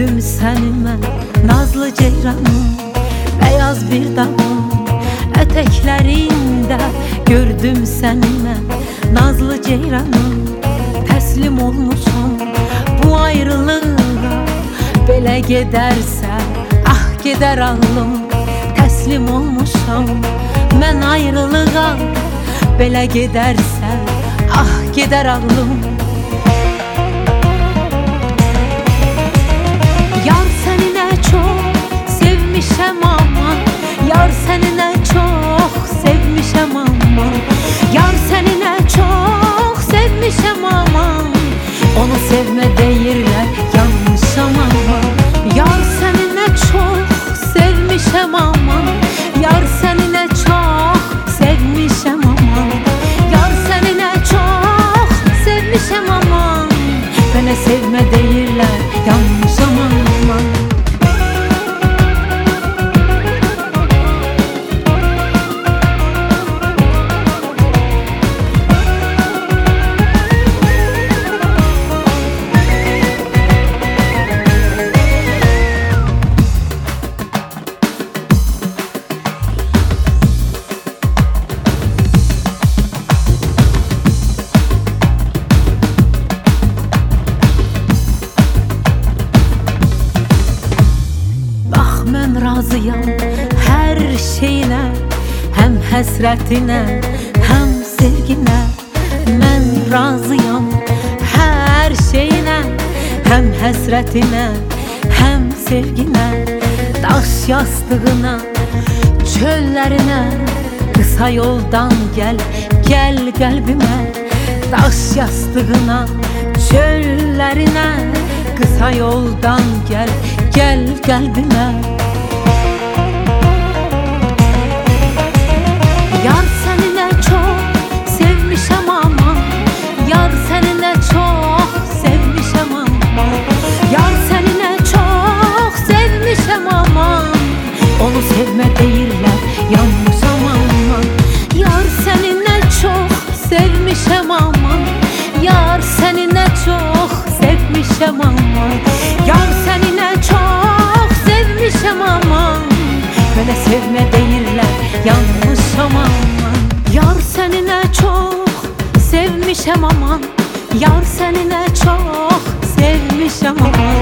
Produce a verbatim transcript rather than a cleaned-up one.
gördüm səni mən, nazlı ceyranım, beyaz bir dağın ətəklərində. Gördüm səni mən, nazlı ceyranım, təslim olmuşam bu ayrılığa. Belə gedərsə, ah gedər ağlım, təslim olmuşam mən ayrılığa. Belə gedərsə, ah gedər ağlım. Yar səni nə çox sevmişəm aman, yar səni nə çox sevmişəm aman, yar səni nə çox sevmişəm aman. Onu sevmə deyirlər, yanmışam aman. Yar səni nə çox sevmişəm aman, yar səni nə çox sevmişəm aman, yar səni nə çox sevmişəm aman. Mənə sevmə deyirlər, yanmışam aman. Mən razıyam hər şeyinə, həm həsrətinə, həm sevginə. Mən razıyam hər şeyinə, həm həsrətinə, həm sevginə. Daş yastığına, çöllərinə, qısa yoldan gəl, gəl qəlbimə. Daş yastığına, çöllərinə, qısa yoldan gəl, gəl qəlbimə. Yar səni nə çox sevmişəm aman, yar səni nə çox sevmişəm aman, yar səni nə çox sevmişəm aman. Onu sevmə deyirlər, yanmışam aman. Yar səni nə çox sevmişəm aman, yar səni nə çox sevmişəm aman, yar səni nə çox sevmişəm aman. Mənə sevmə deyirlər, yanmışam aman. Yar səni nə çox sevmişəm aman, yar səni nə çox sevmişəm aman.